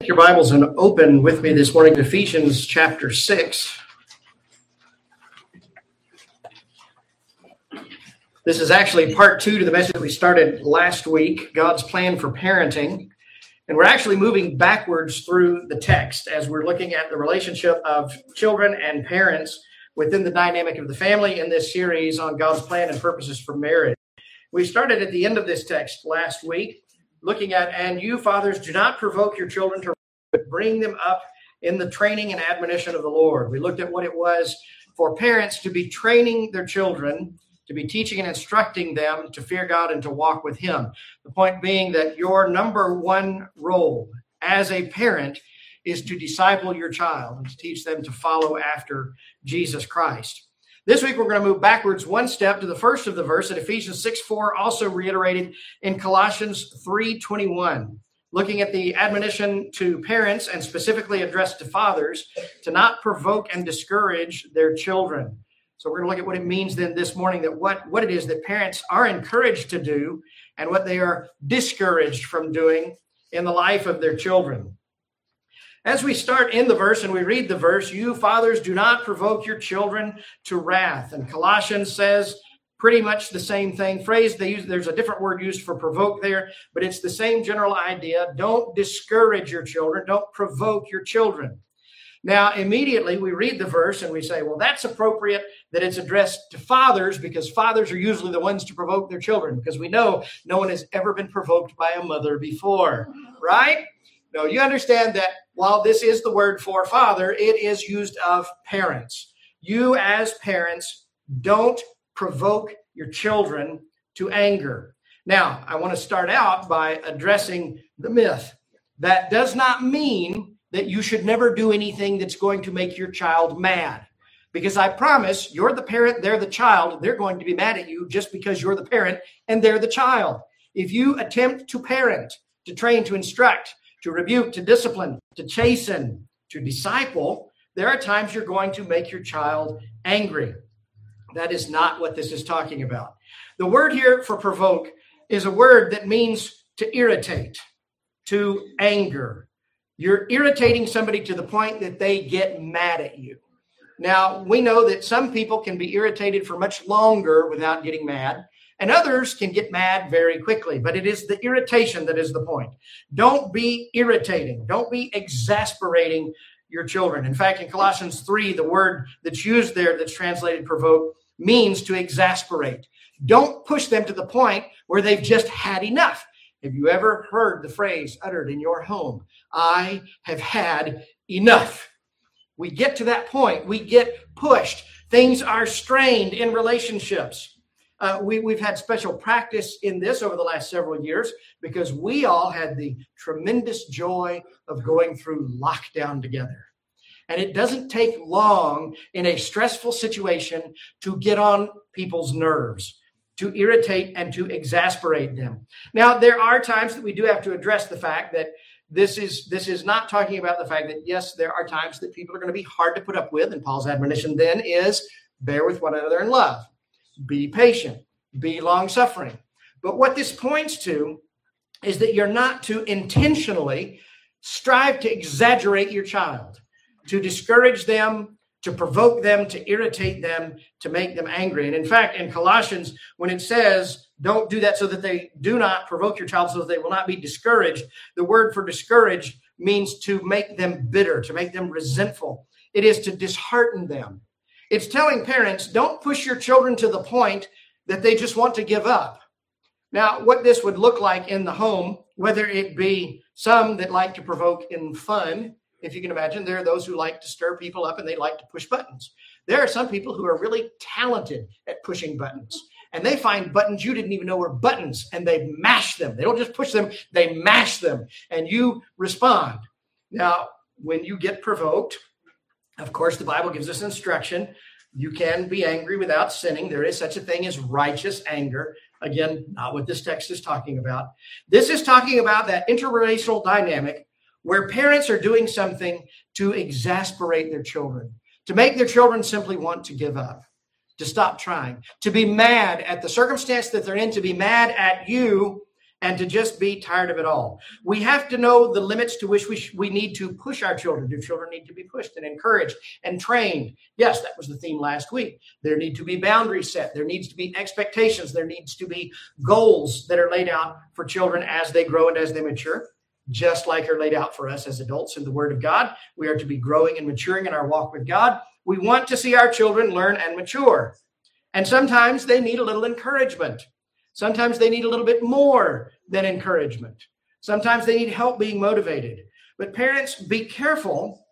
Take your Bibles and open with me this morning to Ephesians chapter 6. This is actually part 2 to the message that we started last week, God's plan for parenting. And we're actually moving backwards through the text as we're looking at the relationship of children and parents within the dynamic of the family in this series on God's plan and purposes for marriage. We started at the end of this text last week, looking at, and you fathers, do not provoke your children to but bring them up in the training and admonition of the Lord. We looked at what it was for parents to be training their children, to be teaching and instructing them to fear God and to walk with Him. The point being that your number one role as a parent is to disciple your child and to teach them to follow after Jesus Christ. This week, we're going to move backwards one step to the first of the verse at Ephesians 6:4, also reiterated in Colossians 3:21. Looking at the admonition to parents and specifically addressed to fathers to not provoke and discourage their children. So we're going to look at what it means then this morning, that what it is that parents are encouraged to do and what they are discouraged from doing in the life of their children. As we start in the verse and we read the verse, you fathers do not provoke your children to wrath. And Colossians says pretty much the same thing. There's a different word used for provoke there, but it's the same general idea. Don't discourage your children. Don't provoke your children. Now, immediately we read the verse and we say, well, that's appropriate that it's addressed to fathers because fathers are usually the ones to provoke their children because we know no one has ever been provoked by a mother before, right? No, you understand that while this is the word for father, it is used of parents. You as parents don't provoke your children to anger. Now, I want to start out by addressing the myth. That does not mean that you should never do anything that's going to make your child mad. Because I promise, you're the parent, they're the child. They're going to be mad at you just because you're the parent and they're the child. If you attempt to parent, to train, to instruct, to rebuke, to discipline, to chasten, to disciple, there are times you're going to make your child angry. That is not what this is talking about. The word here for provoke is a word that means to irritate, to anger. You're irritating somebody to the point that they get mad at you. Now, we know that some people can be irritated for much longer without getting mad, and others can get mad very quickly, but it is the irritation that is the point. Don't be irritating. Don't be exasperating your children. In fact, in Colossians 3, the word that's used there that's translated provoke means to exasperate. Don't push them to the point where they've just had enough. Have you ever heard the phrase uttered in your home? I have had enough. We get to that point. We get pushed. Things are strained in relationships. We've had special practice in this over the last several years because we all had the tremendous joy of going through lockdown together. And it doesn't take long in a stressful situation to get on people's nerves, to irritate and to exasperate them. Now, there are times that we do have to address the fact that this is not talking about the fact that, yes, there are times that people are going to be hard to put up with. And Paul's admonition then is bear with one another in love. Be patient. Be long-suffering. But what this points to is that you're not to intentionally strive to exaggerate your child, to discourage them, to provoke them, to irritate them, to make them angry. And in fact, in Colossians, when it says, don't do that so that they do not provoke your child so that they will not be discouraged, the word for discouraged means to make them bitter, to make them resentful. It is to dishearten them. It's telling parents, don't push your children to the point that they just want to give up. Now, what this would look like in the home, whether it be some that like to provoke in fun, if you can imagine, there are those who like to stir people up and they like to push buttons. There are some people who are really talented at pushing buttons. And they find buttons you didn't even know were buttons, and they mash them. They don't just push them, they mash them, and you respond. Now, when you get provoked, of course, the Bible gives us instruction. You can be angry without sinning. There is such a thing as righteous anger. Again, not what this text is talking about. This is talking about that interrelational dynamic where parents are doing something to exasperate their children, to make their children simply want to give up, to stop trying, to be mad at the circumstance that they're in, to be mad at you and to just be tired of it all. We have to know the limits to which we need to push our children. Do children need to be pushed and encouraged and trained? Yes, that was the theme last week. There need to be boundaries set. There needs to be expectations. There needs to be goals that are laid out for children as they grow and as they mature, just like are laid out for us as adults in the Word of God. We are to be growing and maturing in our walk with God. We want to see our children learn and mature. And sometimes they need a little encouragement. Sometimes they need a little bit more than encouragement. Sometimes they need help being motivated. But parents, be careful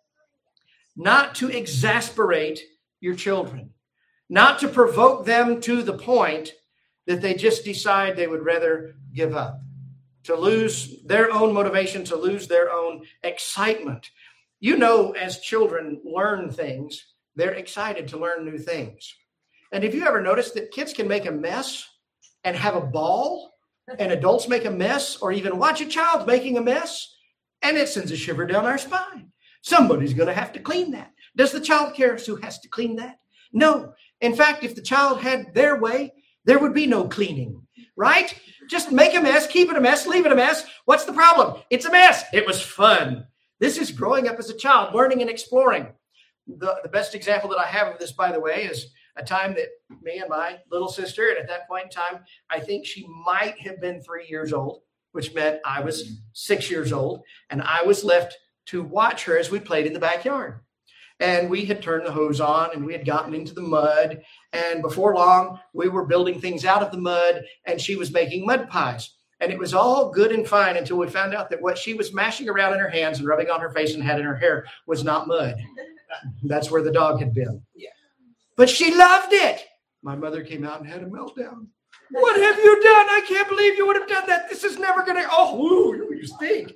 not to exasperate your children, not to provoke them to the point that they just decide they would rather give up, to lose their own motivation, to lose their own excitement. You know, as children learn things, they're excited to learn new things. And have you ever noticed that kids can make a mess and have a ball, and adults make a mess, or even watch a child making a mess, and it sends a shiver down our spine? Somebody's going to have to clean that. Does the child care who has to clean that? No. In fact, if the child had their way, there would be no cleaning, right? Just make a mess, keep it a mess, leave it a mess. What's the problem? It's a mess. It was fun. This is growing up as a child, learning and exploring. The best example that I have of this, by the way, is a time that me and my little sister, and at that point in time, I think she might have been 3 years old, which meant I was 6 years old, and I was left to watch her as we played in the backyard. And we had turned the hose on, and we had gotten into the mud, and before long, we were building things out of the mud, and she was making mud pies. And it was all good and fine until we found out that what she was mashing around in her hands and rubbing on her face and had in her hair was not mud. That's where the dog had been. Yeah. But she loved it. My mother came out and had a meltdown. What have you done? I can't believe you would have done that. This is never going to, you stink.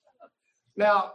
Now,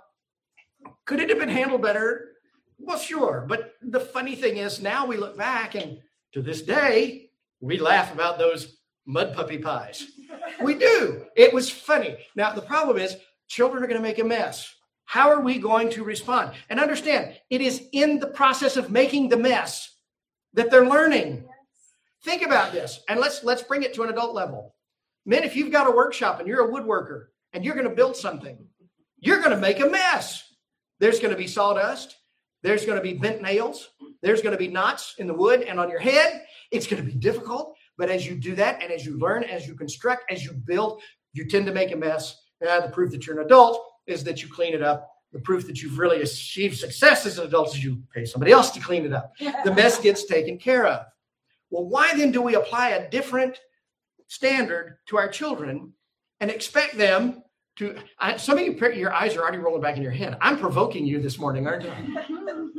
could it have been handled better? Well, sure. But the funny thing is now we look back and to this day, we laugh about those mud puppy pies. We do. It was funny. Now, the problem is children are going to make a mess. How are we going to respond? And understand, it is in the process of making the mess that they're learning. Think about this, and let's bring it to an adult level. Men, if you've got a workshop and you're a woodworker and you're going to build something, you're going to make a mess. There's going to be sawdust. There's going to be bent nails. There's going to be knots in the wood and on your head. It's going to be difficult, but as you do that and as you learn, as you construct, as you build, you tend to make a mess. The proof that you're an adult is that you clean it up. The proof that you've really achieved success as an adult is you pay somebody else to clean it up. The mess gets taken care of. Well, why then do we apply a different standard to our children and expect them to, some of you, your eyes are already rolling back in your head. I'm provoking you this morning, aren't I?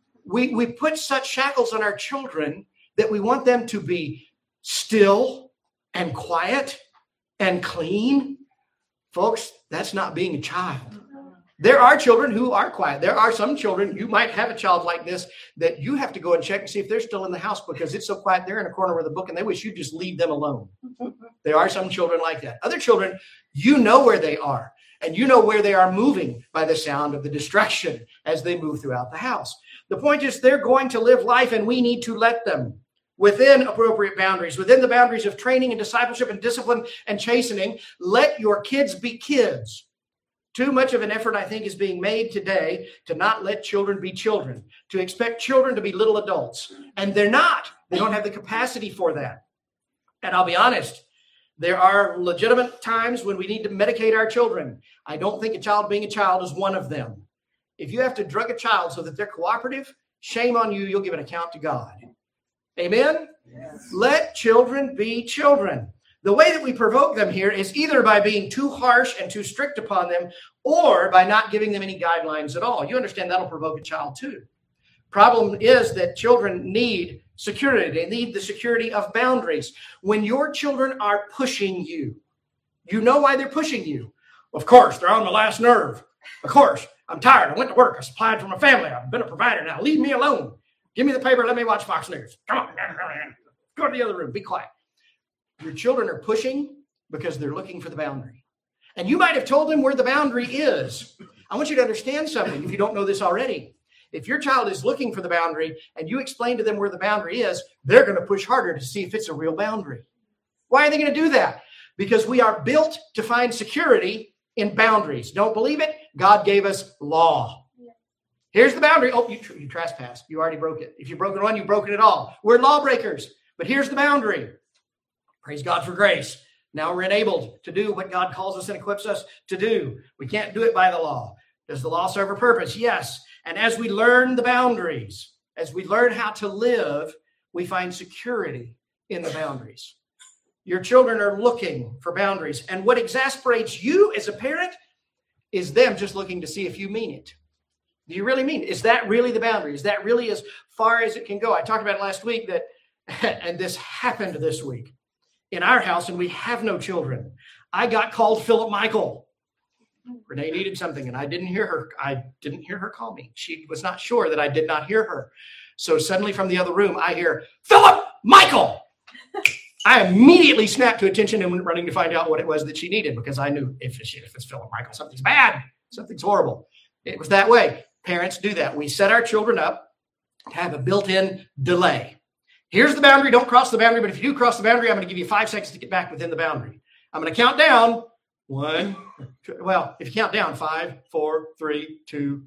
We put such shackles on our children that we want them to be still and quiet and clean. Folks, that's not being a child. There are children who are quiet. There are some children, you might have a child like this, that you have to go and check and see if they're still in the house because it's so quiet. They're in a corner with a book and they wish you'd just leave them alone. There are some children like that. Other children, you know where they are and you know where they are moving by the sound of the distraction as they move throughout the house. The point is they're going to live life and we need to let them within appropriate boundaries, within the boundaries of training and discipleship and discipline and chastening. Let your kids be kids. Too much of an effort, I think, is being made today to not let children be children, to expect children to be little adults. And they're not. They don't have the capacity for that. And I'll be honest, there are legitimate times when we need to medicate our children. I don't think a child being a child is one of them. If you have to drug a child so that they're cooperative, shame on you. You'll give an account to God. Amen? Yes. Let children be children. The way that we provoke them here is either by being too harsh and too strict upon them or by not giving them any guidelines at all. You understand that'll provoke a child too. Problem is that children need security. They need the security of boundaries. When your children are pushing you, you know why they're pushing you. Of course, they're on the last nerve. Of course, I'm tired. I went to work. I supplied for my family. I've been a provider now. Leave me alone. Give me the paper. Let me watch Fox News. Come on. Go to the other room. Be quiet. Your children are pushing because they're looking for the boundary. And you might have told them where the boundary is. I want you to understand something if you don't know this already. If your child is looking for the boundary and you explain to them where the boundary is, they're going to push harder to see if it's a real boundary. Why are they going to do that? because we are built to find security in boundaries. Don't believe it? God gave us law. Here's the boundary. Oh, you trespassed. You already broke it. If you've broken one, you've broken it all. We're lawbreakers. But here's the boundary. Praise God for grace. Now we're enabled to do what God calls us and equips us to do. We can't do it by the law. Does the law serve a purpose? Yes. And as we learn the boundaries, as we learn how to live, we find security in the boundaries. Your children are looking for boundaries. And what exasperates you as a parent is them just looking to see if you mean it. Do you really mean it? Is that really the boundary? Is that really as far as it can go? I talked about it last week that, and this happened this week in our house, and we have no children. I got called Philip Michael. Renee needed something, and I didn't hear her. I didn't hear her call me. She was not sure that I did not hear her. So suddenly from the other room, I hear, Philip Michael. I immediately snapped to attention and went running to find out what it was that she needed, because I knew if it's Philip Michael, something's bad, something's horrible. It was that way. Parents do that. We set our children up to have a built-in delay. Here's the boundary. Don't cross the boundary. But if you do cross the boundary, I'm going to give you 5 seconds to get back within the boundary. I'm going to count down. 1, 2, well, if you count down 5, 4, 3, 2,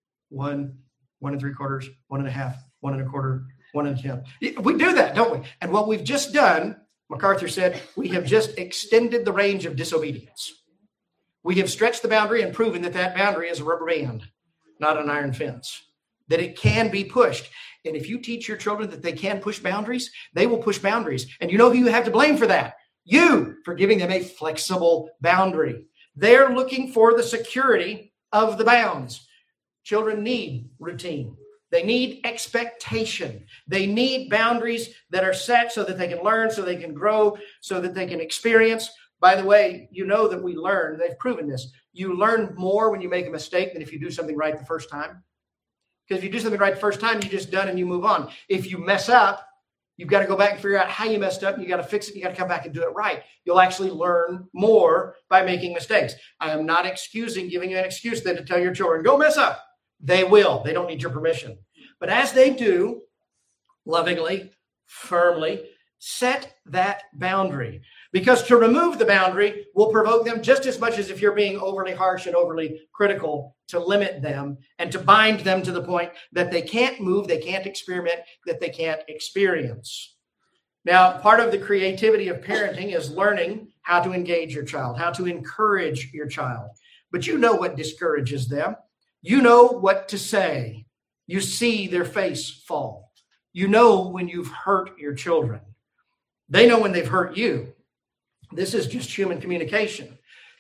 1, 1 3/4, 1 1/2, 1 1/4, 1 1/10. We do that, don't we? And what we've just done, MacArthur said, we have just extended the range of disobedience. We have stretched the boundary and proven that that boundary is a rubber band, not an iron fence, that it can be pushed. And if you teach your children that they can push boundaries, they will push boundaries. And you know who you have to blame for that? You, for giving them a flexible boundary. They're looking for the security of the bounds. Children need routine. They need expectation. They need boundaries that are set so that they can learn, so they can grow, so that they can experience. By the way, you know that we learn, they've proven this, you learn more when you make a mistake than if you do something right the first time. Because if you do something right the first time, you're just done and you move on. If you mess up, you've got to go back and figure out how you messed up. And you got to fix it. You got to come back and do it right. You'll actually learn more by making mistakes. I am not giving you an excuse then to tell your children, go mess up. They will. They don't need your permission. But as they do, lovingly, firmly, set that boundary. Because to remove the boundary will provoke them just as much as if you're being overly harsh and overly critical, to limit them and to bind them to the point that they can't move, they can't experiment, that they can't experience. Now, part of the creativity of parenting is learning how to engage your child, how to encourage your child. But you know what discourages them. You know what to say. You see their face fall. You know when you've hurt your children. They know when they've hurt you. This is just human communication.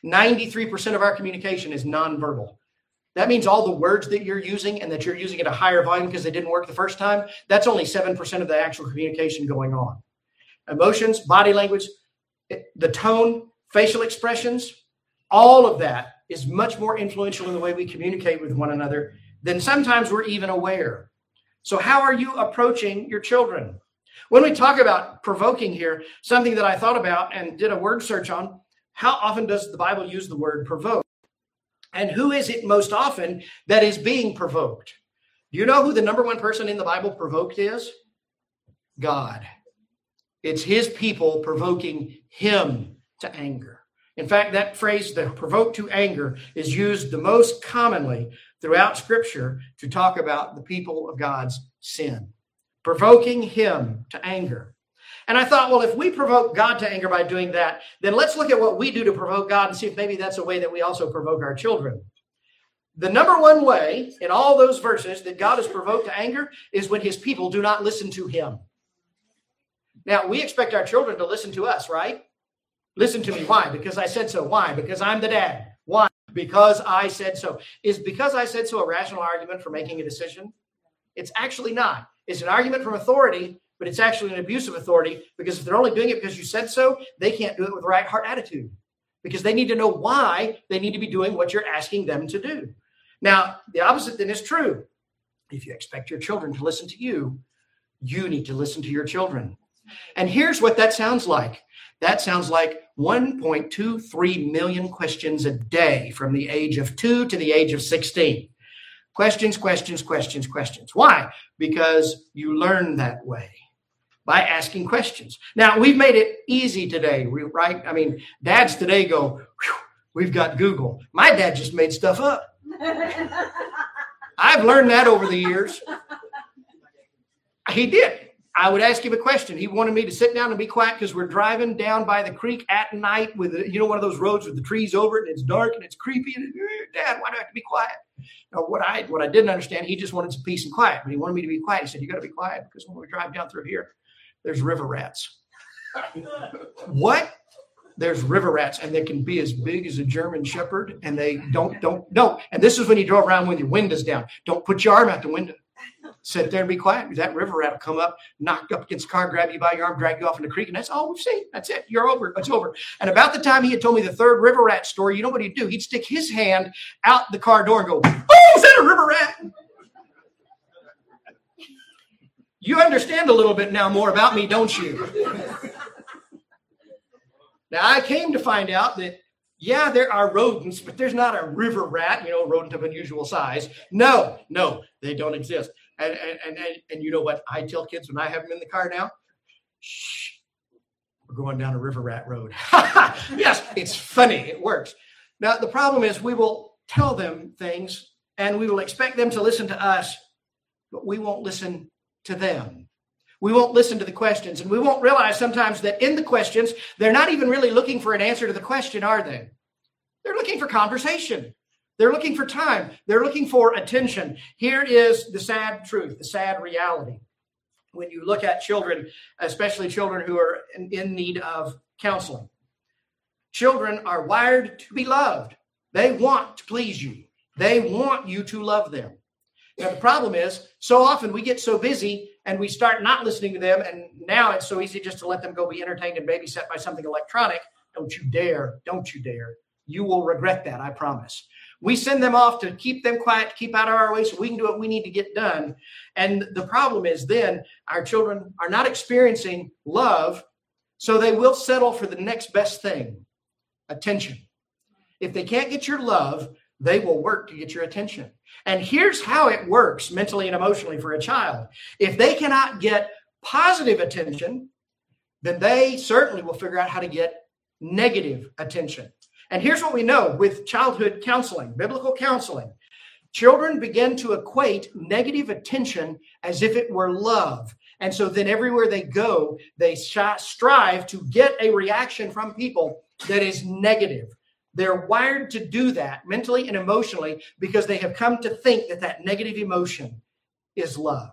93% of our communication is nonverbal. That means all the words that you're using and that you're using at a higher volume because they didn't work the first time, that's only 7% of the actual communication going on. Emotions, body language, the tone, facial expressions, all of that is much more influential in the way we communicate with one another than sometimes we're even aware. So how are you approaching your children? When we talk about provoking here, something that I thought about and did a word search on, how often does the Bible use the word provoke? And who is it most often that is being provoked? Do you know who the number one person in the Bible provoked is? God. It's his people provoking him to anger. In fact, that phrase, the provoke to anger, is used the most commonly throughout Scripture to talk about the people of God's sin. Provoking him to anger. And I thought, well, if we provoke God to anger by doing that, then let's look at what we do to provoke God and see if maybe that's a way that we also provoke our children. The number one way in all those verses that God is provoked to anger is when his people do not listen to him. Now, we expect our children to listen to us, right? Listen to me. Why? Because I said so. Why? Because I'm the dad. Why? Because I said so. Is because I said so a rational argument for making a decision? It's actually not. It's an argument from authority, but it's actually an abuse of authority, because if they're only doing it because you said so, they can't do it with the right heart attitude, because they need to know why they need to be doing what you're asking them to do. Now, the opposite then is true. If you expect your children to listen to you, you need to listen to your children. And here's what that sounds like. That sounds like 1.23 million questions a day from the age of 2 to the age of 16. Questions, questions, questions, questions. Why? Because you learn that way. by asking questions. Now, we've made it easy today, right? I mean, dads today go, we've got Google. My dad just made stuff up. I've learned that over the years. He did. I would ask him a question. He wanted me to sit down and be quiet because we're driving down by the creek at night with, one of those roads with the trees over it, and it's dark and it's creepy. And Dad, why do I have to be quiet? Now, what I didn't understand, he just wanted some peace and quiet, but he wanted me to be quiet. He said, you got to be quiet because when we drive down through here, there's river rats. What? There's river rats, and they can be as big as a German Shepherd, and they don't. And this is when you drove around when your windows down. Don't put your arm out the window. Sit there and be quiet. That river rat will come up, knock up against the car, grab you by your arm, drag you off in the creek, and that's all we've seen. That's it. You're over. It's over. And about the time he had told me the third river rat story, you know what he'd do? He'd stick his hand out the car door and go, oh, is that a river rat? You understand a little bit now more about me, don't you? Now, I came to find out that, yeah, there are rodents, but there's not a river rat, rodent of unusual size. No, they don't exist. And you know what I tell kids when I have them in the car now? Shh, we're going down a river rat road. Yes, it's funny. It works. Now, the problem is we will tell them things and we will expect them to listen to us, but we won't listen to them. We won't listen to the questions, and we won't realize sometimes that in the questions, they're not even really looking for an answer to the question, are they? They're looking for conversation. They're looking for time. They're looking for attention. Here is the sad truth, the sad reality. When you look at children, especially children who are in need of counseling, children are wired to be loved. They want to please you. They want you to love them. Now, the problem is, so often we get so busy and we start not listening to them, and now it's so easy just to let them go be entertained and babysat by something electronic. Don't you dare. Don't you dare. You will regret that, I promise. We send them off to keep them quiet, to keep out of our way so we can do what we need to get done. And the problem is then our children are not experiencing love, so they will settle for the next best thing, attention. If they can't get your love, they will work to get your attention. And here's how it works mentally and emotionally for a child. If they cannot get positive attention, then they certainly will figure out how to get negative attention. And here's what we know with childhood counseling, biblical counseling. Children begin to equate negative attention as if it were love. And so then everywhere they go, they strive to get a reaction from people that is negative. They're wired to do that mentally and emotionally because they have come to think that that negative emotion is love.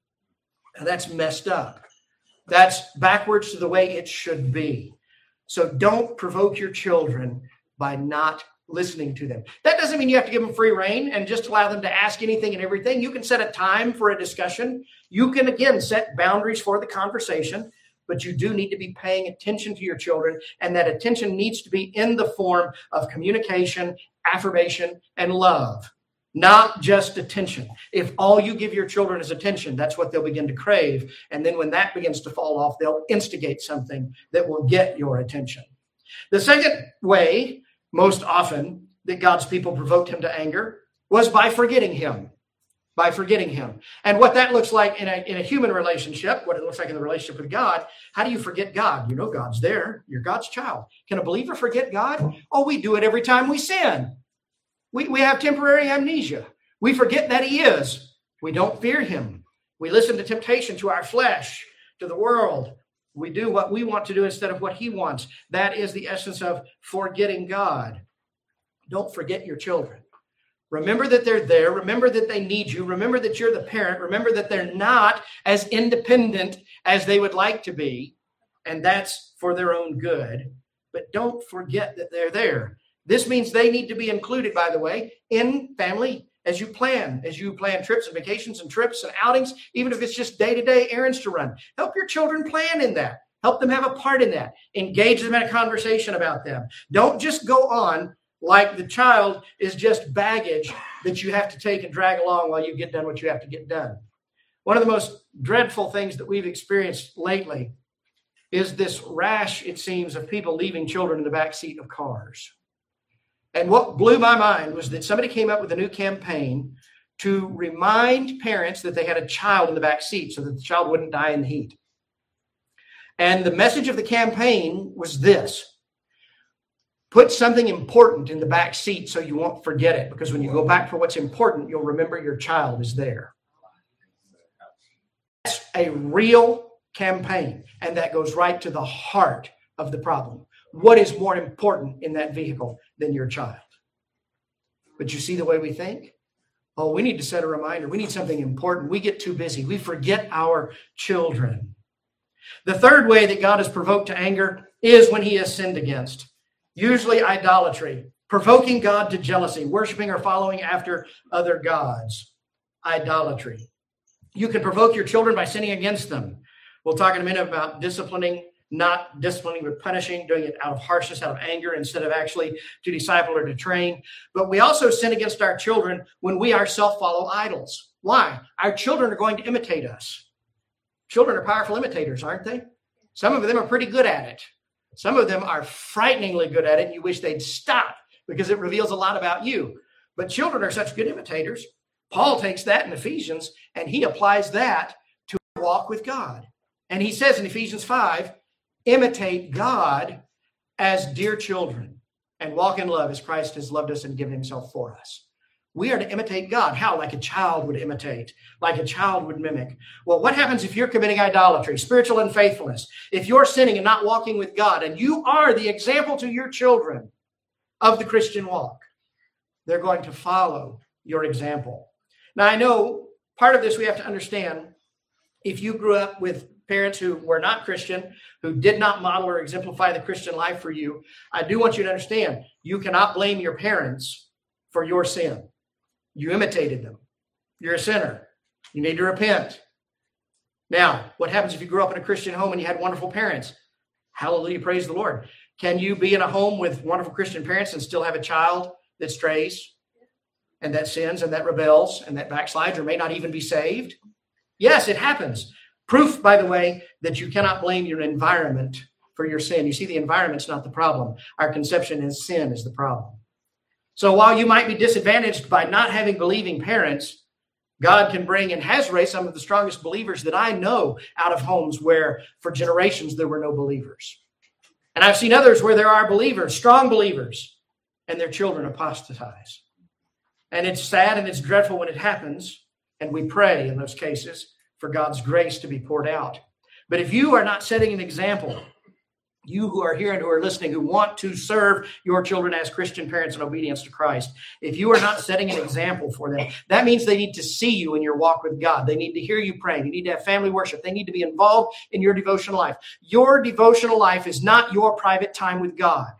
Now, that's messed up. That's backwards to the way it should be. So don't provoke your children by not listening to them. That doesn't mean you have to give them free rein and just allow them to ask anything and everything. You can set a time for a discussion. You can, again, set boundaries for the conversation, but you do need to be paying attention to your children, and that attention needs to be in the form of communication, affirmation, and love, not just attention. If all you give your children is attention, that's what they'll begin to crave. And then when that begins to fall off, they'll instigate something that will get your attention. The second way, most often, that God's people provoked him to anger was by forgetting him. By forgetting him. And what that looks like in a human relationship, what it looks like in the relationship with God, how do you forget God? You know God's there. You're God's child. Can a believer forget God? Oh, we do it every time we sin. We have temporary amnesia. We forget that he is. We don't fear him. We listen to temptation, to our flesh, to the world. We do what we want to do instead of what he wants. That is the essence of forgetting God. Don't forget your children. Remember that they're there. Remember that they need you. Remember that you're the parent. Remember that they're not as independent as they would like to be. And that's for their own good. But don't forget that they're there. This means they need to be included, by the way, in family as you plan trips and vacations and trips and outings, even if it's just day-to-day errands to run. Help your children plan in that. Help them have a part in that. Engage them in a conversation about them. Don't just go on like the child is just baggage that you have to take and drag along while you get done what you have to get done. One of the most dreadful things that we've experienced lately is this rash, it seems, of people leaving children in the back seat of cars. And what blew my mind was that somebody came up with a new campaign to remind parents that they had a child in the back seat so that the child wouldn't die in the heat. And the message of the campaign was this: put something important in the back seat so you won't forget it, because when you go back for what's important, you'll remember your child is there. That's a real campaign, and that goes right to the heart of the problem. What is more important in that vehicle than your child? But you see the way we think? Oh, we need to set a reminder. We need something important. We get too busy. We forget our children. The third way that God is provoked to anger is when he is sinned against. Usually idolatry, provoking God to jealousy, worshiping or following after other gods. Idolatry. You can provoke your children by sinning against them. We'll talk in a minute about disciplining, not disciplining but punishing, doing it out of harshness, out of anger, instead of actually to disciple or to train. But we also sin against our children when we ourselves follow idols. Why? Our children are going to imitate us. Children are powerful imitators, aren't they? Some of them are pretty good at it. Some of them are frighteningly good at it, and you wish they'd stop because it reveals a lot about you. But children are such good imitators. Paul takes that in Ephesians, and he applies that to walk with God. And he says in Ephesians 5, imitate God as dear children and walk in love as Christ has loved us and given himself for us. We are to imitate God. How? Like a child would imitate, like a child would mimic. Well, what happens if you're committing idolatry, spiritual unfaithfulness? If you're sinning and not walking with God, and you are the example to your children of the Christian walk, they're going to follow your example. Now, I know part of this we have to understand. If you grew up with parents who were not Christian, who did not model or exemplify the Christian life for you, I do want you to understand, you cannot blame your parents for your sin. You imitated them. You're a sinner. You need to repent. Now, what happens if you grew up in a Christian home and you had wonderful parents? Hallelujah, praise the Lord. Can you be in a home with wonderful Christian parents and still have a child that strays and that sins and that rebels and that backslides or may not even be saved? Yes, it happens. Proof, by the way, that you cannot blame your environment for your sin. You see, the environment's not the problem. Our conception in sin is the problem. So while you might be disadvantaged by not having believing parents, God can bring and has raised some of the strongest believers that I know out of homes where for generations there were no believers. And I've seen others where there are believers, strong believers, and their children apostatize. And it's sad and it's dreadful when it happens. And we pray in those cases for God's grace to be poured out. But if you are not setting an example, you who are here and who are listening, who want to serve your children as Christian parents in obedience to Christ, if you are not setting an example for them, that means they need to see you in your walk with God. They need to hear you praying. You need to have family worship. They need to be involved in your devotional life. Your devotional life is not your private time with God.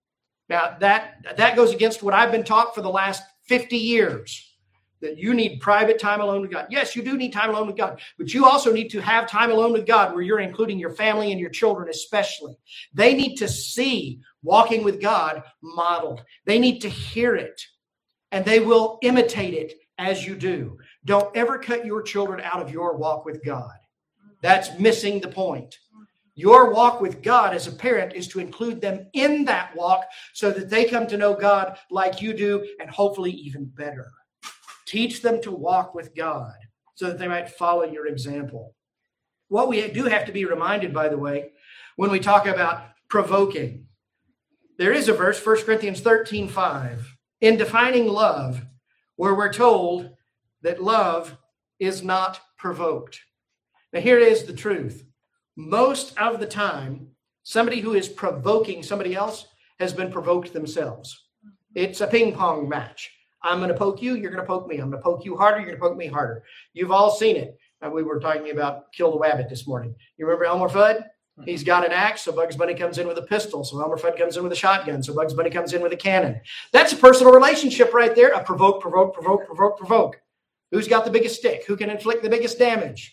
Now, that goes against what I've been taught for the last 50 years. That you need private time alone with God. Yes, you do need time alone with God, but you also need to have time alone with God where you're including your family and your children especially. They need to see walking with God modeled. They need to hear it, and they will imitate it as you do. Don't ever cut your children out of your walk with God. That's missing the point. Your walk with God as a parent is to include them in that walk so that they come to know God like you do, and hopefully even better. Teach them to walk with God so that they might follow your example. What we do have to be reminded, by the way, when we talk about provoking, there is a verse, 1 Corinthians 13:5, in defining love, where we're told that love is not provoked. Now, here is the truth. Most of the time, somebody who is provoking somebody else has been provoked themselves. It's a ping pong match. I'm going to poke you. You're going to poke me. I'm going to poke you harder. You're going to poke me harder. You've all seen it. We were talking about Kill the Wabbit this morning. You remember Elmer Fudd? He's got an axe, so Bugs Bunny comes in with a pistol. So Elmer Fudd comes in with a shotgun. So Bugs Bunny comes in with a cannon. That's a personal relationship right there. A provoke, provoke, provoke, provoke, provoke. Who's got the biggest stick? Who can inflict the biggest damage?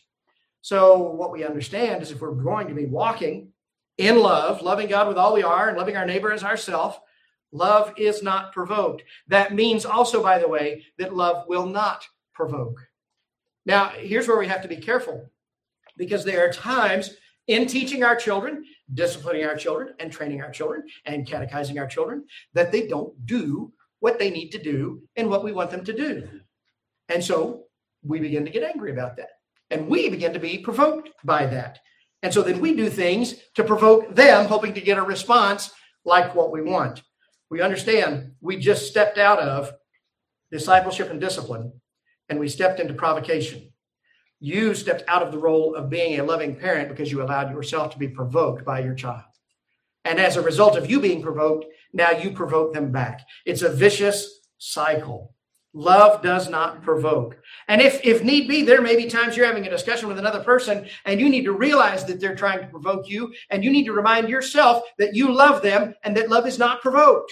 So what we understand is if we're going to be walking in love, loving God with all we are and loving our neighbor as ourselves, love is not provoked. That means also, by the way, that love will not provoke. Now, here's where we have to be careful, because there are times in teaching our children, disciplining our children, and training our children, and catechizing our children, that they don't do what they need to do and what we want them to do. And so we begin to get angry about that. And we begin to be provoked by that. And so then we do things to provoke them, hoping to get a response like what we want. We understand we just stepped out of discipleship and discipline, and we stepped into provocation. You stepped out of the role of being a loving parent because you allowed yourself to be provoked by your child. And as a result of you being provoked, now you provoke them back. It's a vicious cycle. Love does not provoke. And if need be, there may be times you're having a discussion with another person and you need to realize that they're trying to provoke you, and you need to remind yourself that you love them and that love is not provoked.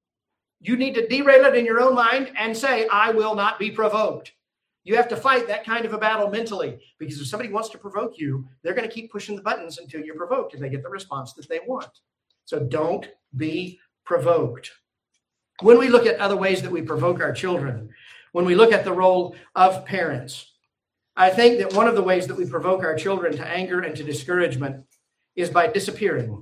You need to derail it in your own mind and say, I will not be provoked. You have to fight that kind of a battle mentally, because if somebody wants to provoke you, they're going to keep pushing the buttons until you're provoked and they get the response that they want. So don't be provoked. When we look at other ways that we provoke our children, when we look at the role of parents, I think that one of the ways that we provoke our children to anger and to discouragement is by disappearing,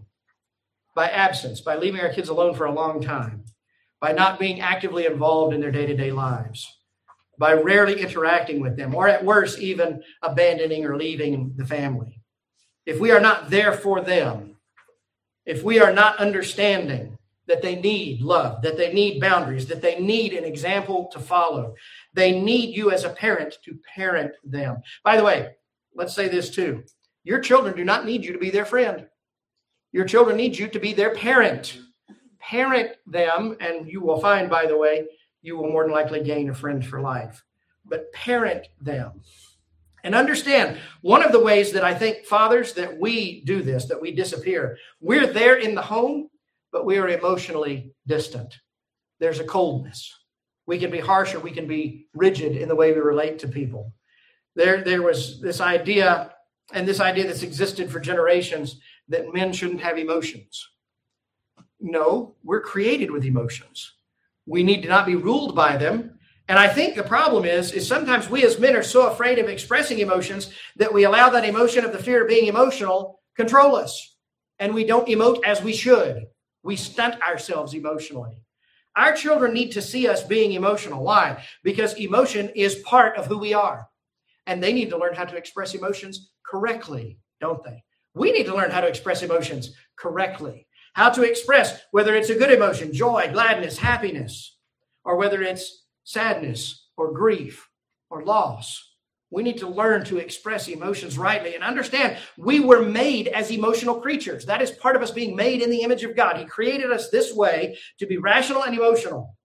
by absence, by leaving our kids alone for a long time, by not being actively involved in their day-to-day lives, by rarely interacting with them, or at worst, even abandoning or leaving the family. If we are not there for them, if we are not understanding that they need love, that they need boundaries, that they need an example to follow, they need you as a parent to parent them. By the way, let's say this too. Your children do not need you to be their friend. Your children need you to be their parent. Parent them, and you will find, by the way, you will more than likely gain a friend for life. But parent them. And understand, one of the ways that I think, fathers, that we do this, that we disappear, we're there in the home, but we are emotionally distant. There's a coldness. We can be harsh or we can be rigid in the way we relate to people. There was this idea, and this idea that's existed for generations, that men shouldn't have emotions. No, we're created with emotions. We need to not be ruled by them. And I think the problem is sometimes we as men are so afraid of expressing emotions that we allow that emotion of the fear of being emotional control us. And we don't emote as we should. We stunt ourselves emotionally. Our children need to see us being emotional. Why? Because emotion is part of who we are. And they need to learn how to express emotions correctly, don't they? We need to learn how to express emotions correctly. How to express whether it's a good emotion, joy, gladness, happiness, or whether it's sadness or grief or loss. We need to learn to express emotions rightly and understand we were made as emotional creatures. That is part of us being made in the image of God. He created us this way to be rational and emotional.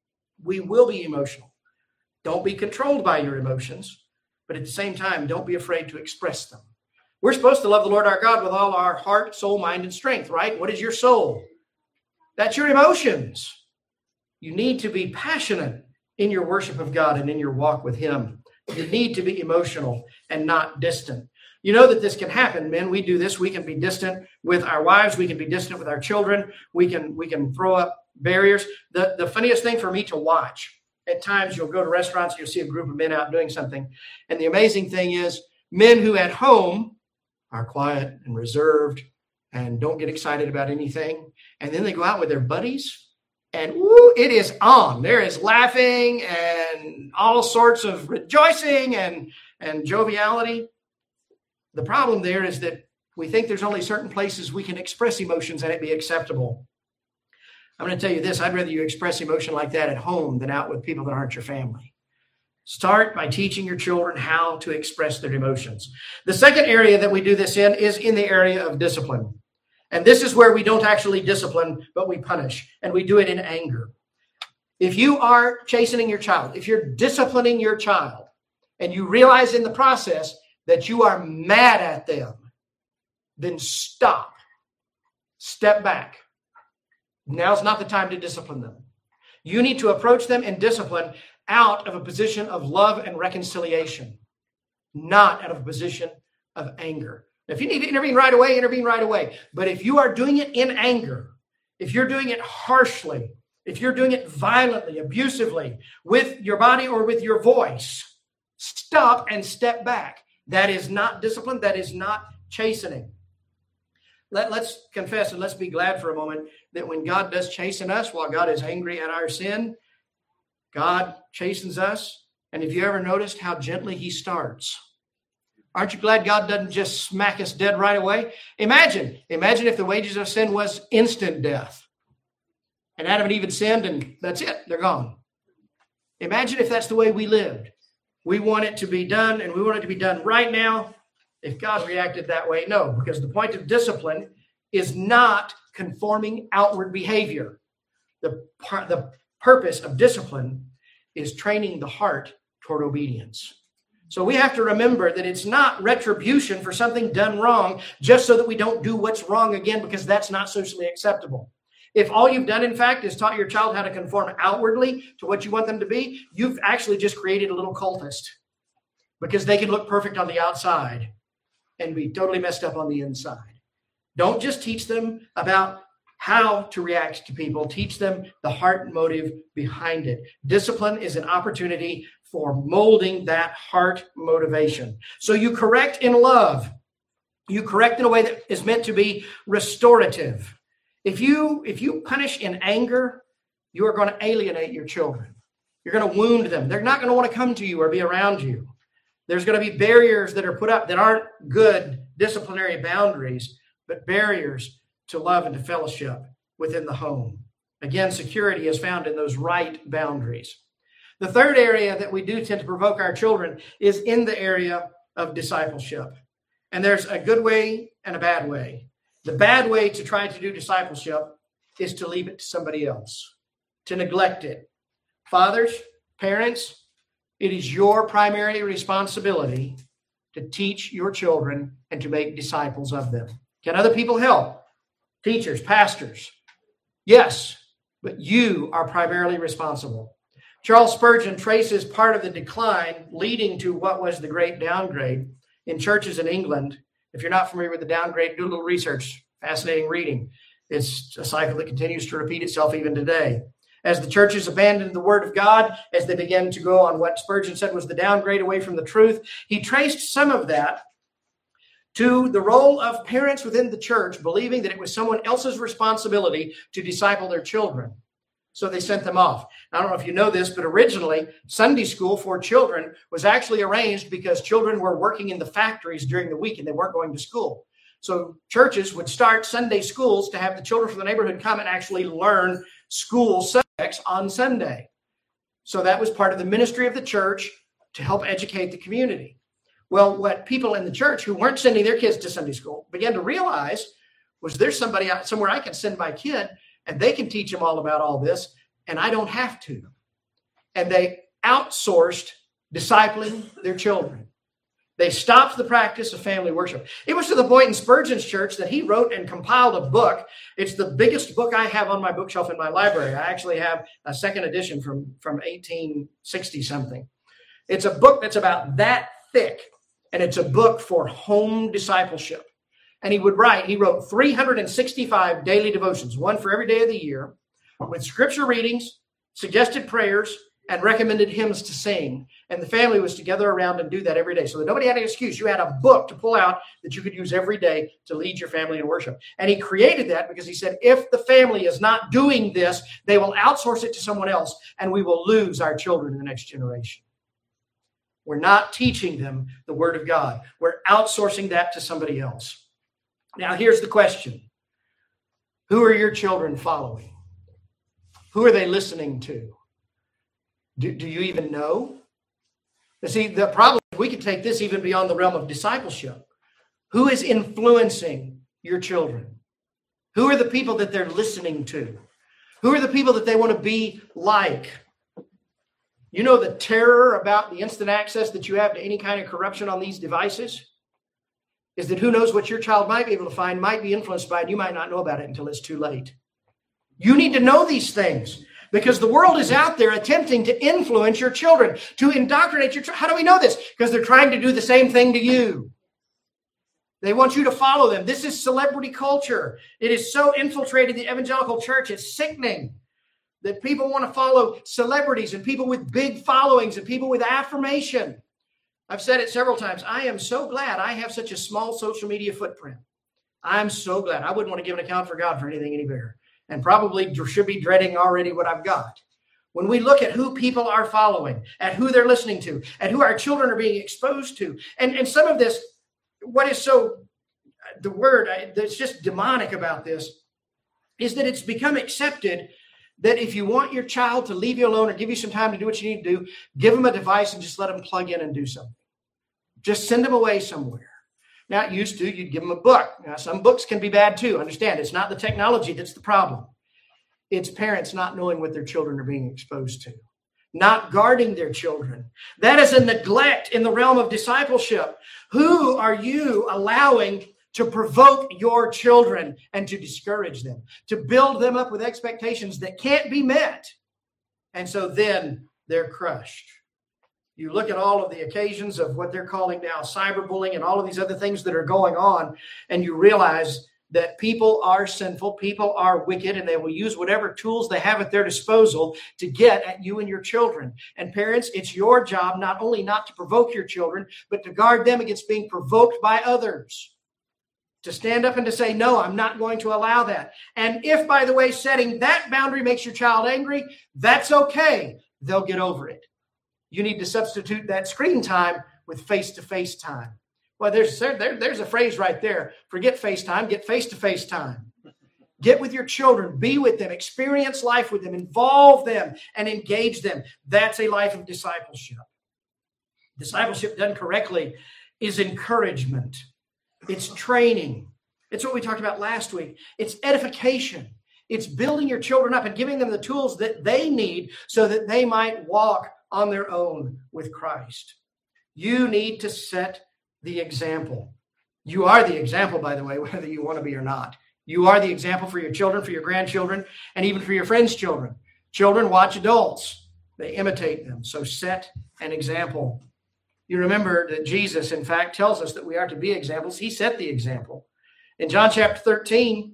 We will be emotional. Don't be controlled by your emotions, but at the same time, don't be afraid to express them. We're supposed to love the Lord our God with all our heart, soul, mind, and strength, right? What is your soul? That's your emotions. You need to be passionate in your worship of God and in your walk with Him. You need to be emotional and not distant. You know that this can happen, men. We do this. We can be distant with our wives. We can be distant with our children. We can throw up barriers. The funniest thing for me to watch, at times you'll go to restaurants, you'll see a group of men out doing something. And the amazing thing is men who at home are quiet and reserved and don't get excited about anything. And then they go out with their buddies and it is on. There is laughing and all sorts of rejoicing and joviality. The problem there is that we think there's only certain places we can express emotions and it be acceptable. I'm going to tell you this. I'd rather you express emotion like that at home than out with people that aren't your family. Start by teaching your children how to express their emotions. The second area that we do this in is in the area of discipline. And this is where we don't actually discipline, but we punish. And we do it in anger. If you are chastening your child, if you're disciplining your child, and you realize in the process that you are mad at them, then stop. Step back. Now's not the time to discipline them. You need to approach them in discipline out of a position of love and reconciliation, not out of a position of anger. If you need to intervene right away, intervene right away. But if you are doing it in anger, if you're doing it harshly, if you're doing it violently, abusively, with your body or with your voice, stop and step back. That is not discipline. That is not chastening. Let's confess and let's be glad for a moment that when God does chasten us, while God is angry at our sin, God chastens us. And have you ever noticed how gently He starts? Aren't you glad God doesn't just smack us dead right away? Imagine if the wages of sin was instant death. And Adam and Eve sinned, and that's it. They're gone. Imagine if that's the way we lived. We want it to be done, and we want it to be done right now. If God reacted that way, no, because the point of discipline is not conforming outward behavior. The purpose of discipline is training the heart toward obedience. So we have to remember that it's not retribution for something done wrong just so that we don't do what's wrong again, because that's not socially acceptable. If all you've done, in fact, is taught your child how to conform outwardly to what you want them to be, you've actually just created a little cultist, because they can look perfect on the outside and be totally messed up on the inside. Don't just teach them about how to react to people. Teach them the heart motive behind it. Discipline is an opportunity for molding that heart motivation. So you correct in love. You correct in a way that is meant to be restorative. If you punish in anger, you are going to alienate your children. You're going to wound them. They're not going to want to come to you or be around you. There's going to be barriers that are put up that aren't good disciplinary boundaries, but barriers to love and to fellowship within the home. Again, security is found in those right boundaries. The third area that we do tend to provoke our children is in the area of discipleship. And there's a good way and a bad way. The bad way to try to do discipleship is to leave it to somebody else, to neglect it. Fathers, parents, it is your primary responsibility to teach your children and to make disciples of them. Can other people help? Teachers, pastors. Yes, but you are primarily responsible. Charles Spurgeon traces part of the decline leading to what was the great downgrade in churches in England. If you're not familiar with the downgrade, do a little research. Fascinating reading. It's a cycle that continues to repeat itself even today. As the churches abandoned the word of God, as they began to go on what Spurgeon said was the downgrade away from the truth, he traced some of that to the role of parents within the church, believing that it was someone else's responsibility to disciple their children. So they sent them off. I don't know if you know this, but originally Sunday school for children was actually arranged because children were working in the factories during the week and they weren't going to school. So churches would start Sunday schools to have the children from the neighborhood come and actually learn school subjects on Sunday. So that was part of the ministry of the church to help educate the community. Well, what people in the church who weren't sending their kids to Sunday school began to realize was there's somebody somewhere I can send my kid and they can teach them all about all this, and I don't have to. And they outsourced discipling their children. They stopped the practice of family worship. It was to the point in Spurgeon's church that he wrote and compiled a book. It's the biggest book I have on my bookshelf in my library. I actually have a second edition from 1860 something. It's a book that's about that thick, and it's a book for home discipleship. And he wrote 365 daily devotions, one for every day of the year, with scripture readings, suggested prayers, and recommended hymns to sing. And the family was together around and do that every day. So that nobody had an excuse. You had a book to pull out that you could use every day to lead your family in worship. And he created that because he said, if the family is not doing this, they will outsource it to someone else, and we will lose our children in the next generation. We're not teaching them the word of God. We're outsourcing that to somebody else. Now, here's the question. Who are your children following? Who are they listening to? Do you even know? You see, the problem, we could take this even beyond the realm of discipleship. Who is influencing your children? Who are the people that they're listening to? Who are the people that they want to be like? You know the terror about the instant access that you have to any kind of corruption on these devices? Is that who knows what your child might be able to find, might be influenced by, and you might not know about it until it's too late. You need to know these things because the world is out there attempting to influence your children, to indoctrinate your children. How do we know this? Because they're trying to do the same thing to you. They want you to follow them. This is celebrity culture. It is so infiltrated the evangelical church. It's sickening that people want to follow celebrities and people with big followings and people with affirmation. I've said it several times. I am so glad I have such a small social media footprint. I'm so glad. I wouldn't want to give an account for God for anything any bigger, and probably should be dreading already what I've got. When we look at who people are following, at who they're listening to, at who our children are being exposed to, and some of this, what is so, the word that's just demonic about this is that it's become accepted that if you want your child to leave you alone or give you some time to do what you need to do, give them a device and just let them plug in and do something. Just send them away somewhere. Now, it used to, you'd give them a book. Now, some books can be bad too. Understand, it's not the technology that's the problem. It's parents not knowing what their children are being exposed to, not guarding their children. That is a neglect in the realm of discipleship. Who are you allowing to provoke your children and to discourage them, to build them up with expectations that can't be met? And so then they're crushed. You look at all of the occasions of what they're calling now cyberbullying and all of these other things that are going on, and you realize that people are sinful, people are wicked, and they will use whatever tools they have at their disposal to get at you and your children. And parents, it's your job not only not to provoke your children, but to guard them against being provoked by others. To stand up and to say, no, I'm not going to allow that. And if, by the way, setting that boundary makes your child angry, that's okay. They'll get over it. You need to substitute that screen time with face-to-face time. Well, there's a phrase right there. Forget FaceTime, get face-to-face time. Get with your children, be with them, experience life with them, involve them, and engage them. That's a life of discipleship. Discipleship done correctly is encouragement. It's training. It's what we talked about last week. It's edification. It's building your children up and giving them the tools that they need so that they might walk on their own with Christ. You need to set the example. You are the example, by the way, whether you want to be or not. You are the example for your children, for your grandchildren, and even for your friends' children. Children watch adults. They imitate them. So set an example. You remember that Jesus, in fact, tells us that we are to be examples. He set the example. In John chapter 13,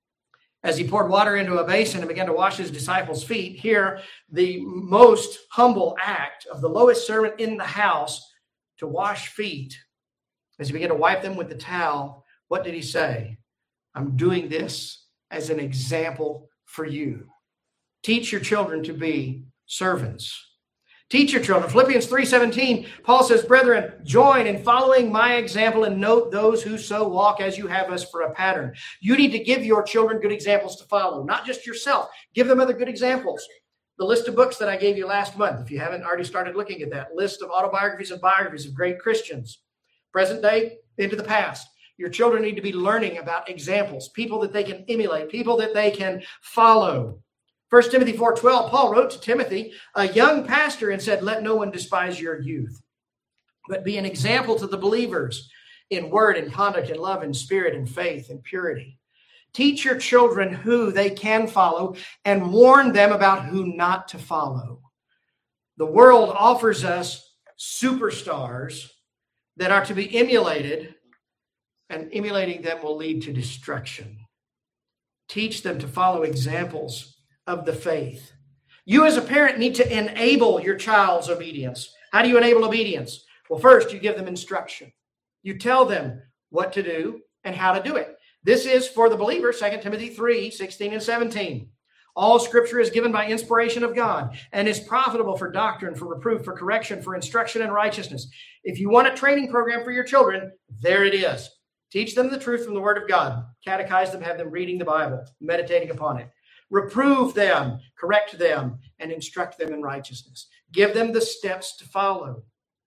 as he poured water into a basin and began to wash his disciples' feet, here, the most humble act of the lowest servant in the house to wash feet. As he began to wipe them with the towel, what did he say? I'm doing this as an example for you. Teach your children to be servants. Teach your children. Philippians 3:17, Paul says, brethren, join in following my example and note those who so walk as you have us for a pattern. You need to give your children good examples to follow, not just yourself. Give them other good examples. The list of books that I gave you last month, if you haven't already started looking at that, list of autobiographies and biographies of great Christians, present day into the past. Your children need to be learning about examples, people that they can emulate, people that they can follow. 1 Timothy 4:12, Paul wrote to Timothy, a young pastor, and said, let no one despise your youth, but be an example to the believers in word and conduct and love and spirit and faith and purity. Teach your children who they can follow and warn them about who not to follow. The world offers us superstars that are to be emulated, and emulating them will lead to destruction. Teach them to follow examples of the faith. You as a parent need to enable your child's obedience. How do you enable obedience? Well, first, you give them instruction. You tell them what to do and how to do it. This is for the believer, 2 Timothy 3:16 and 17. All scripture is given by inspiration of God and is profitable for doctrine, for reproof, for correction, for instruction in righteousness. If you want a training program for your children, there it is. Teach them the truth from the word of God. Catechize them, have them reading the Bible, meditating upon it. Reprove them, correct them, and instruct them in righteousness. Give them the steps to follow.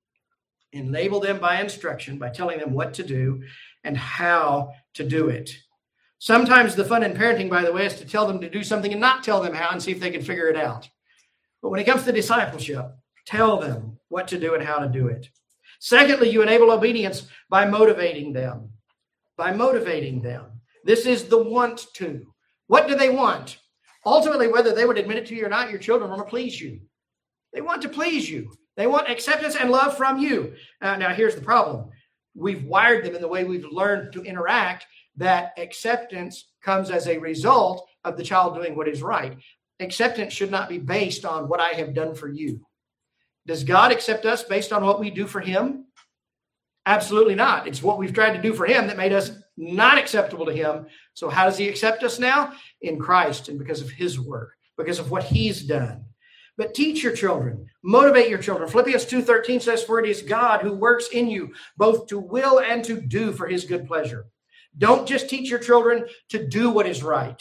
Enable them by instruction, by telling them what to do and how to do it. Sometimes the fun in parenting, by the way, is to tell them to do something and not tell them how and see if they can figure it out. But when it comes to discipleship, tell them what to do and how to do it. Secondly, you enable obedience by motivating them. By motivating them. This is the want to. What do they want? Ultimately, whether they would admit it to you or not, your children want to please you. They want to please you. They want acceptance and love from you. Now, here's the problem. We've wired them in the way we've learned to interact, that acceptance comes as a result of the child doing what is right. Acceptance should not be based on what I have done for you. Does God accept us based on what we do for him? Absolutely not. It's what we've tried to do for him that made us not acceptable to him. So how does he accept us now? In Christ and because of his work, because of what he's done. But teach your children, motivate your children. Philippians 2:13 says, for it is God who works in you, both to will and to do for his good pleasure. Don't just teach your children to do what is right.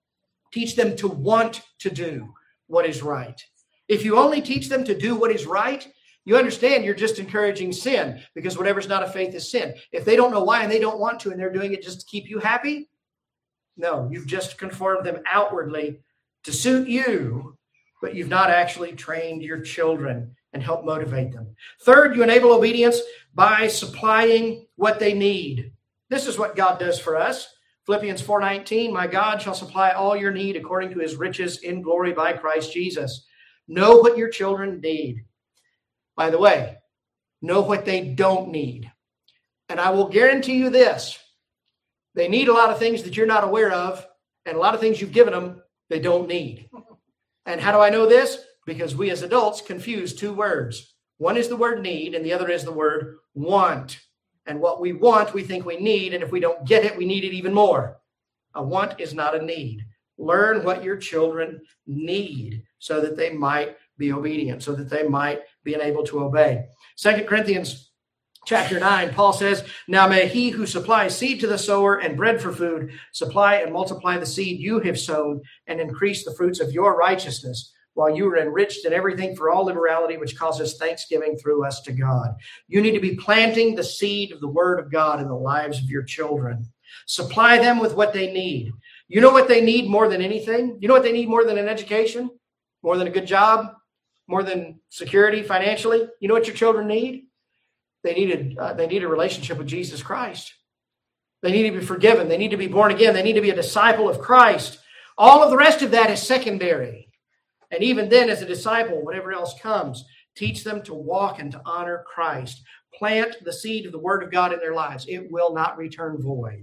Teach them to want to do what is right. If you only teach them to do what is right, you understand you're just encouraging sin, because whatever's not of faith is sin. If they don't know why and they don't want to and they're doing it just to keep you happy, no, you've just conformed them outwardly to suit you, but you've not actually trained your children and helped motivate them. Third, you enable obedience by supplying what they need. This is what God does for us. Philippians 4:19, my God shall supply all your need according to his riches in glory by Christ Jesus. Know what your children need. By the way, know what they don't need. And I will guarantee you this. They need a lot of things that you're not aware of, and a lot of things you've given them they don't need. And how do I know this? Because we as adults confuse two words. One is the word need, and the other is the word want. And what we want, we think we need, and if we don't get it, we need it even more. A want is not a need. Learn what your children need so that they might be obedient, so that they might be able to obey. 2 Corinthians chapter 9, Paul says, now may he who supplies seed to the sower and bread for food supply and multiply the seed you have sown and increase the fruits of your righteousness, while you are enriched in everything for all liberality, which causes thanksgiving through us to God. You need to be planting the seed of the word of God in the lives of your children. Supply them with what they need. You know what they need more than anything? You know what they need more than an education? More than a good job? More than security financially? You know what your children need? They need a relationship with Jesus Christ. They need to be forgiven. They need to be born again. They need to be a disciple of Christ. All of the rest of that is secondary. And even then, as a disciple, whatever else comes, teach them to walk and to honor Christ. Plant the seed of the word of God in their lives. It will not return void.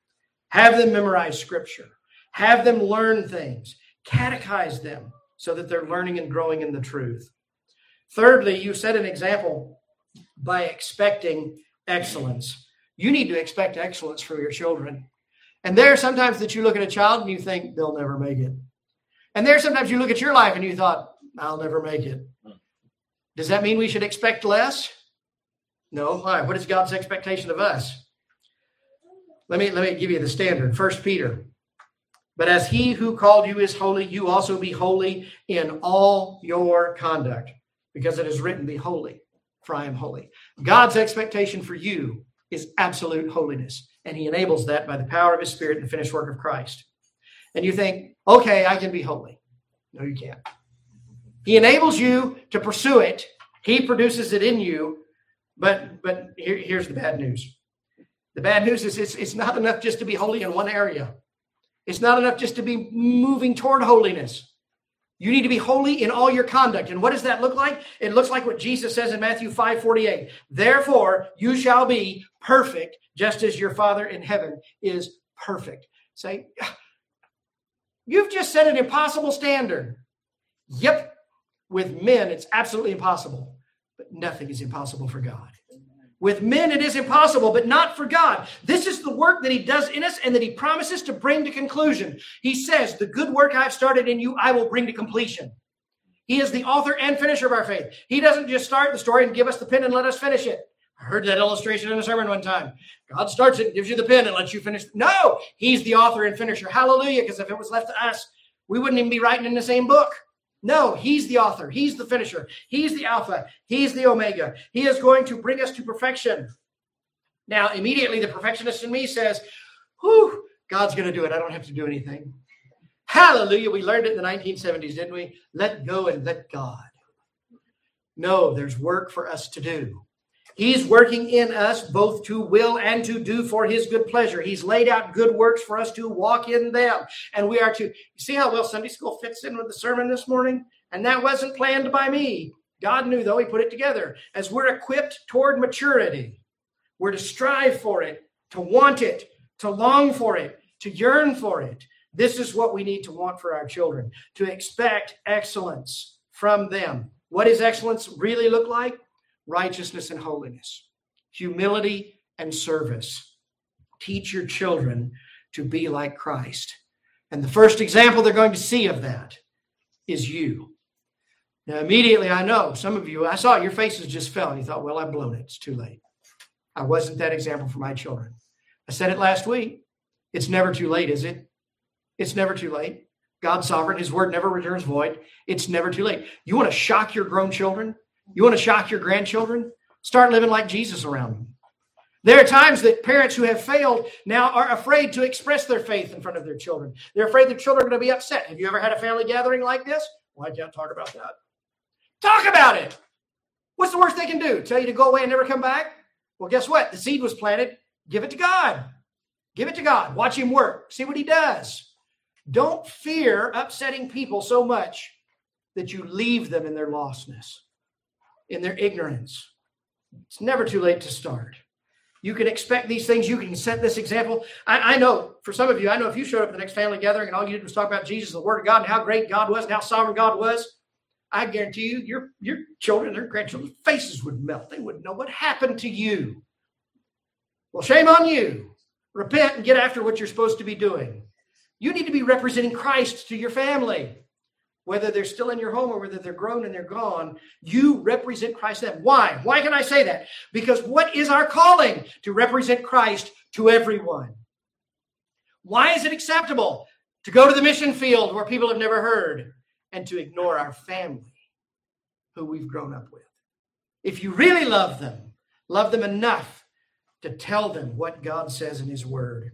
Have them memorize scripture. Have them learn things. Catechize them so that they're learning and growing in the truth. Thirdly, you set an example by expecting excellence. You need to expect excellence from your children. And there are sometimes that you look at a child and you think they'll never make it. And there are sometimes you look at your life and you thought, I'll never make it. Does that mean we should expect less? No. Why? What is God's expectation of us? Let me give you the standard. 1 Peter. But as he who called you is holy, you also be holy in all your conduct, because it is written, be holy, for I am holy. God's expectation for you is absolute holiness, and he enables that by the power of his Spirit and the finished work of Christ. And you think, okay, I can be holy. No, you can't. He enables you to pursue it. He produces it in you. But here's the bad news. The bad news is it's not enough just to be holy in one area. It's not enough just to be moving toward holiness. You need to be holy in all your conduct. And what does that look like? It looks like what Jesus says in Matthew 5:48. Therefore, you shall be perfect, just as your Father in heaven is perfect. Say, you've just set an impossible standard. Yep. With men, it's absolutely impossible. But nothing is impossible for God. With men, it is impossible, but not for God. This is the work that he does in us and that he promises to bring to conclusion. He says, the good work I've started in you, I will bring to completion. He is the author and finisher of our faith. He doesn't just start the story and give us the pen and let us finish it. I heard that illustration in a sermon one time. God starts it, gives you the pen and lets you finish. No, he's the author and finisher. Hallelujah, because if it was left to us, we wouldn't even be writing in the same book. No, he's the author. He's the finisher. He's the Alpha. He's the Omega. He is going to bring us to perfection. Now, immediately, the perfectionist in me says, whew, God's going to do it. I don't have to do anything. Hallelujah. We learned it in the 1970s, didn't we? Let go and let God. No, there's work for us to do. He's working in us both to will and to do for his good pleasure. He's laid out good works for us to walk in them. And we are to, you see how well Sunday school fits in with the sermon this morning? And that wasn't planned by me. God knew, though, he put it together. As we're equipped toward maturity, we're to strive for it, to want it, to long for it, to yearn for it. This is what we need to want for our children, to expect excellence from them. What does excellence really look like? Righteousness and holiness, humility and service. Teach your children to be like Christ. And the first example they're going to see of that is you. Now, immediately, I know some of you, I saw your faces just fell, and you thought, well, I've blown it. It's too late. I wasn't that example for my children. I said it last week. It's never too late, is it? It's never too late. God's sovereign. His word never returns void. It's never too late. You want to shock your grown children? You want to shock your grandchildren? Start living like Jesus around them. There are times that parents who have failed now are afraid to express their faith in front of their children. They're afraid their children are going to be upset. Have you ever had a family gathering like this? Well, I can't talk about that. Talk about it. What's the worst they can do? Tell you to go away and never come back? Well, guess what? The seed was planted. Give it to God. Give it to God. Watch him work. See what he does. Don't fear upsetting people so much that you leave them in their lostness, in their ignorance. It's never too late to start. You can expect these things. You can set this example. I know for some of you, I know if you showed up at the next family gathering and all you did was talk about Jesus, the Word of God, and how great God was and how sovereign God was, I guarantee you, your children, their grandchildren's faces would melt. They wouldn't know what happened to you. Well, shame on you. Repent and get after what you're supposed to be doing. You need to be representing Christ to your family. Whether they're still in your home or whether they're grown and they're gone, you represent Christ to them. Why? Why can I say that? Because what is our calling? To represent Christ to everyone. Why is it acceptable to go to the mission field where people have never heard and to ignore our family who we've grown up with? If you really love them enough to tell them what God says in his word.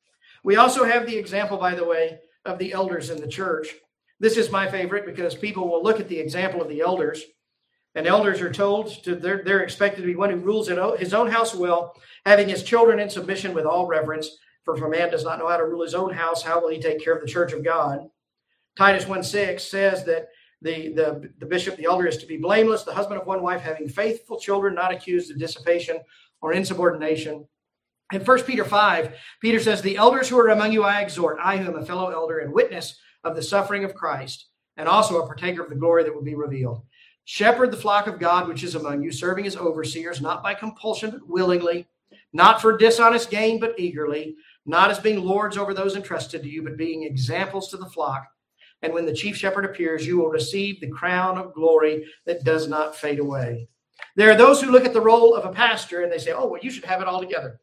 We also have the example, by the way, of the elders in the church. This is my favorite because people will look at the example of the elders, and elders are told they're expected to be one who rules his own house well, having his children in submission with all reverence. For if a man does not know how to rule his own house, how will he take care of the church of God? Titus 1:6 says that the bishop, the elder, is to be blameless, the husband of one wife, having faithful children, not accused of dissipation or insubordination. In 1 Peter 5, Peter says, the elders who are among you I exhort, I who am a fellow elder and witness of the suffering of Christ, and also a partaker of the glory that will be revealed. Shepherd the flock of God which is among you, serving as overseers, not by compulsion, but willingly, not for dishonest gain, but eagerly, not as being lords over those entrusted to you, but being examples to the flock. And when the chief shepherd appears, you will receive the crown of glory that does not fade away. There are those who look at the role of a pastor and they say, oh, well, you should have it all together.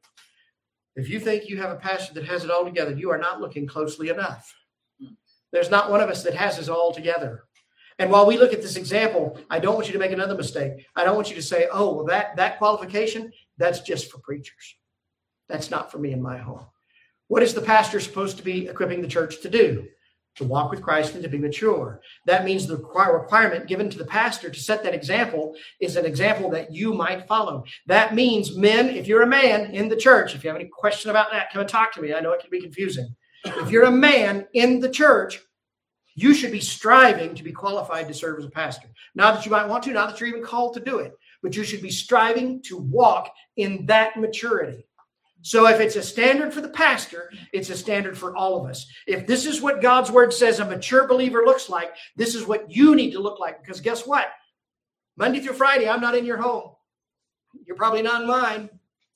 If you think you have a pastor that has it all together, you are not looking closely enough. There's not one of us that has it all together. And while we look at this example, I don't want you to make another mistake. I don't want you to say, oh, well, that qualification, that's just for preachers. That's not for me in my home. What is the pastor supposed to be equipping the church to do? To walk with Christ and to be mature. That means the requirement given to the pastor to set that example is an example that you might follow. That means, men, if you're a man in the church, if you have any question about that, come and talk to me. I know it can be confusing. If you're a man in the church, you should be striving to be qualified to serve as a pastor. Not that you might want to, not that you're even called to do it, but you should be striving to walk in that maturity. So if it's a standard for the pastor, it's a standard for all of us. If this is what God's word says a mature believer looks like, this is what you need to look like. Because guess what? Monday through Friday, I'm not in your home. You're probably not in mine.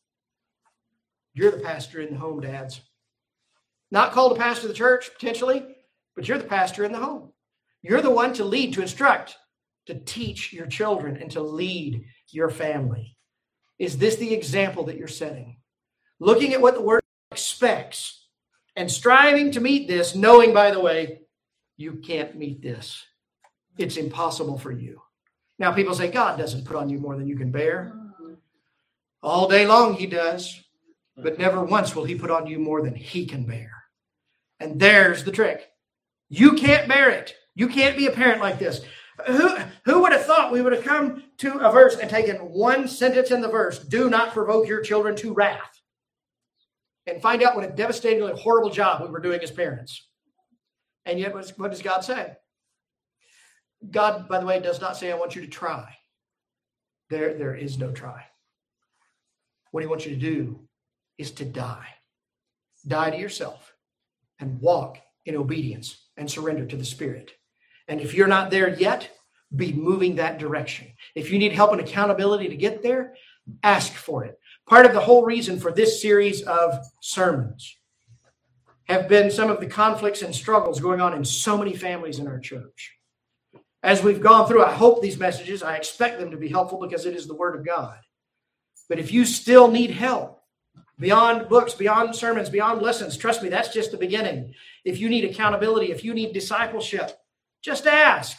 You're the pastor in the home, dads. Not called to pastor the church, potentially, but you're the pastor in the home. You're the one to lead, to instruct, to teach your children, and to lead your family. Is this the example that you're setting? Looking at what the word expects and striving to meet this, knowing, by the way, you can't meet this. It's impossible for you. Now, people say, God doesn't put on you more than you can bear. All day long he does, but never once will he put on you more than he can bear. And there's the trick. You can't bear it. You can't be a parent like this. Who would have thought we would have come to a verse and taken one sentence in the verse, do not provoke your children to wrath, and find out what a devastatingly horrible job we were doing as parents. And yet, what does God say? God, by the way, does not say, I want you to try. There is no try. What he wants you to do is to die. Die to yourself and walk in obedience and surrender to the Spirit. And if you're not there yet, be moving that direction. If you need help and accountability to get there, ask for it. Part of the whole reason for this series of sermons have been some of the conflicts and struggles going on in so many families in our church. As we've gone through, I hope these messages, I expect them to be helpful because it is the Word of God. But if you still need help, beyond books, beyond sermons, beyond lessons, trust me, that's just the beginning. If you need accountability, if you need discipleship, just ask.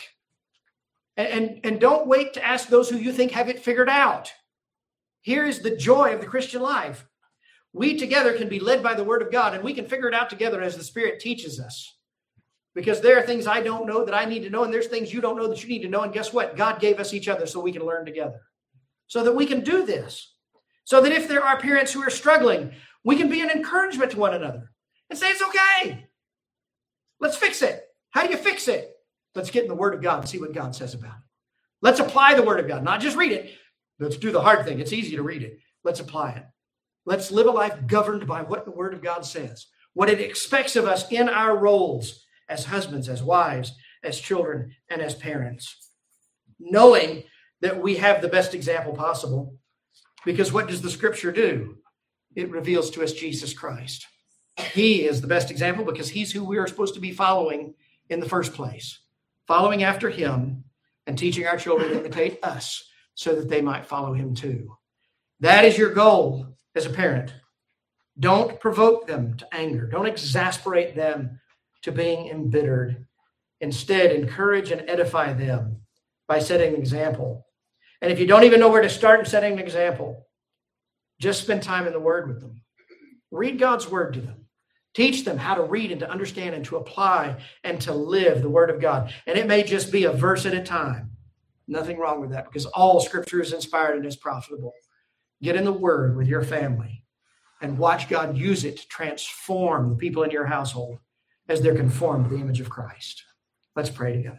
And don't wait to ask those who you think have it figured out. Here is the joy of the Christian life. We together can be led by the Word of God, and we can figure it out together as the Spirit teaches us. Because there are things I don't know that I need to know, and there's things you don't know that you need to know. And guess what? God gave us each other so we can learn together. So that we can do this. So that if there are parents who are struggling, we can be an encouragement to one another. And say, it's okay. Let's fix it. How do you fix it? Let's get in the Word of God and see what God says about it. Let's apply the Word of God. Not just read it. Let's do the hard thing. It's easy to read it. Let's apply it. Let's live a life governed by what the Word of God says. What it expects of us in our roles. As husbands, as wives, as children, and as parents. Knowing that we have the best example possible. Because what does the Scripture do? It reveals to us Jesus Christ. He is the best example because he's who we are supposed to be following in the first place. Following after him and teaching our children to imitate us so that they might follow him too. That is your goal as a parent. Don't provoke them to anger. Don't exasperate them to being embittered. Instead, encourage and edify them by setting an example. And if you don't even know where to start in setting an example, just spend time in the Word with them. Read God's Word to them. Teach them how to read and to understand and to apply and to live the Word of God. And it may just be a verse at a time. Nothing wrong with that because all Scripture is inspired and is profitable. Get in the Word with your family and watch God use it to transform the people in your household as they're conformed to the image of Christ. Let's pray together.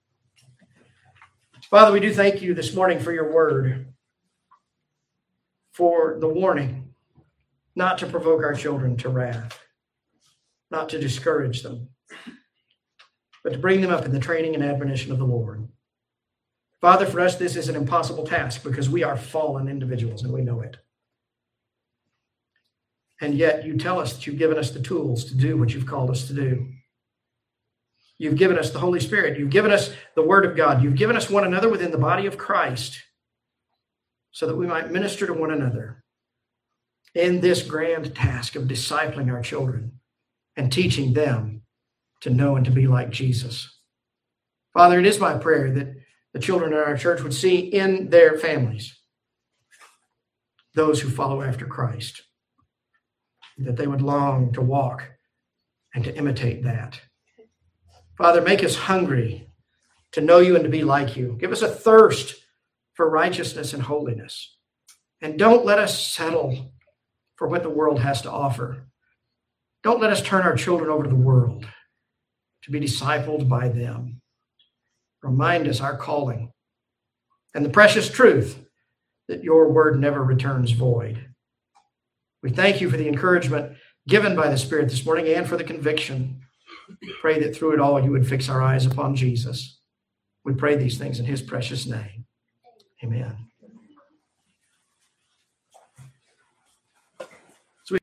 Father, we do thank you this morning for your word, for the warning not to provoke our children to wrath, not to discourage them, but to bring them up in the training and admonition of the Lord. Father, for us, this is an impossible task because we are fallen individuals and we know it. And yet you tell us that you've given us the tools to do what you've called us to do. You've given us the Holy Spirit. You've given us the Word of God. You've given us one another within the body of Christ so that we might minister to one another in this grand task of discipling our children and teaching them to know and to be like Jesus. Father, it is my prayer that the children in our church would see in their families those who follow after Christ, that they would long to walk and to imitate that. Father, make us hungry to know you and to be like you. Give us a thirst for righteousness and holiness. And don't let us settle for what the world has to offer. Don't let us turn our children over to the world to be discipled by them. Remind us our calling and the precious truth that your word never returns void. We thank you for the encouragement given by the Spirit this morning and for the conviction. Pray that through it all you would fix our eyes upon Jesus. We pray these things in his precious name. Amen.